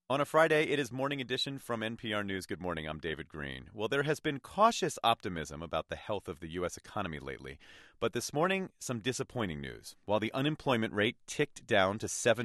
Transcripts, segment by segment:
On a Friday, it is Morning Edition from NPR News. Good morning, I'm David Green. Well, there has been cautious optimism about the health of the U.S. economy lately. But this morning, some disappointing news. While the unemployment rate ticked down to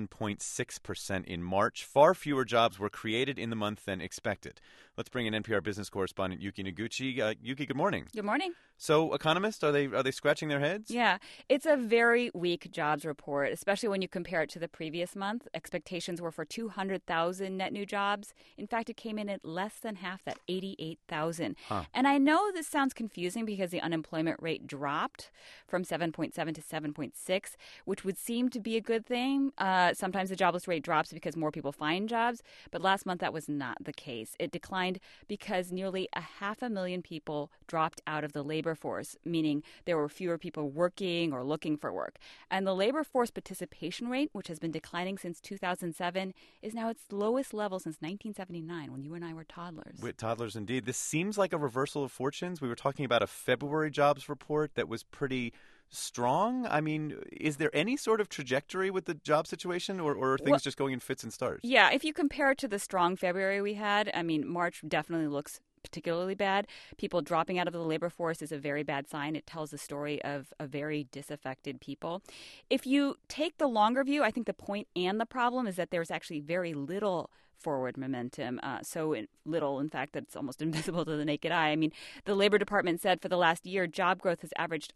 7.6% in March, far fewer jobs were created in the month than expected. Let's bring in NPR business correspondent Yuki Noguchi. Yuki, good morning. Good morning. So, economists, are they scratching their heads? Yeah, it's a very weak jobs report, especially when you compare it to the previous month. Expectations were for 200,000 net new jobs. In fact, it came in at less than half that, 88,000. And I know this sounds confusing because the unemployment rate dropped from 7.7 to 7.6, which would seem to be a good thing. Sometimes the jobless rate drops because more people find jobs, but last month that was not the case. It declined because nearly 500,000 people dropped out of the labor force, meaning there were fewer people working or looking for work. And the labor force participation rate, which has been declining since 2007, is now its lowest level since 1979, when you and I were toddlers. Toddlers, indeed. This seems like a reversal of fortunes. We were talking about a February jobs report that was pretty strong. I mean, is there any sort of trajectory with the job situation, or are things just going in fits and starts? Yeah, if you compare it to the strong February we had, I mean, March definitely looks particularly bad. People dropping out of the labor force is a very bad sign. It tells the story of a very disaffected people. If you take the longer view, I think the point and the problem is that there's actually very little forward momentum. So little, in fact, that it's almost invisible to the naked eye. I mean, the Labor Department said for the last year, job growth has averaged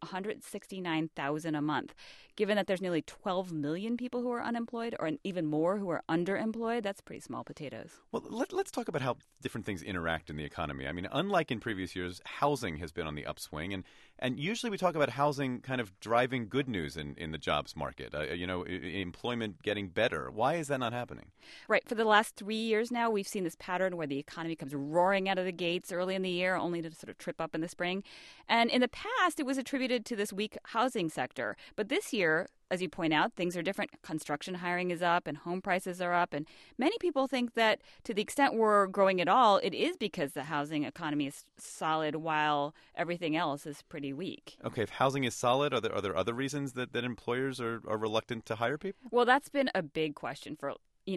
169,000 a month. Given that there's nearly 12 million people who are unemployed, or even more who are underemployed, that's pretty small potatoes. Well, let's talk about how different things interact in the economy. I mean, unlike in previous years, housing has been on the upswing, and usually we talk about housing kind of driving good news in the jobs market, employment getting better. Why is that not happening? Right. For the last 3 years now, we've seen this pattern where the economy comes roaring out of the gates early in the year, only to sort of trip up in the spring. And in the past, it was attributed to this weak housing sector. But this year, as you point out, things are different. Construction hiring is up and home prices are up. And many people think that to the extent we're growing at all, it is because the housing economy is solid while everything else is pretty weak. Okay, if housing is solid, are there other reasons that employers are reluctant to hire people? Well, that's been a big question for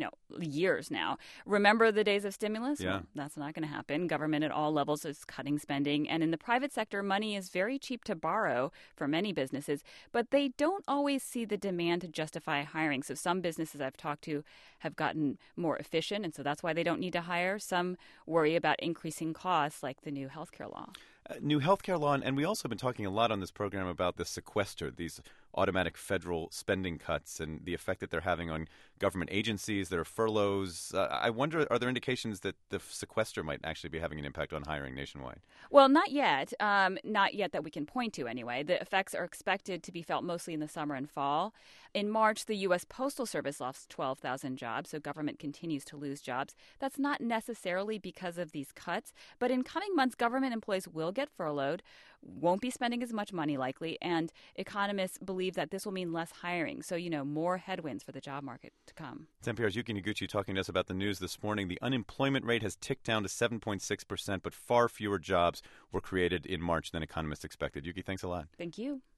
years now. Remember the days of stimulus? Yeah. Well, that's not going to happen. Government at all levels is cutting spending. And in the private sector, money is very cheap to borrow for many businesses, but they don't always see the demand to justify hiring. So some businesses I've talked to have gotten more efficient, and so that's why they don't need to hire. Some worry about increasing costs, like the new healthcare law. New healthcare law, and we also have been talking a lot on this program about the sequester, these automatic federal spending cuts and the effect that they're having on government agencies. There are furloughs. I wonder, are there indications that the sequester might actually be having an impact on hiring nationwide? Well, not yet. Not yet that we can point to anyway. The effects are expected to be felt mostly in the summer and fall. In March, the U.S. Postal Service lost 12,000 jobs, so government continues to lose jobs. That's not necessarily because of these cuts, but in coming months, government employees will get furloughed, won't be spending as much money likely, and economists believe that this will mean less hiring. So, more headwinds for the job market to come. It's NPR's Yuki Noguchi talking to us about the news this morning. The unemployment rate has ticked down to 7.6%, but far fewer jobs were created in March than economists expected. Yuki, thanks a lot. Thank you.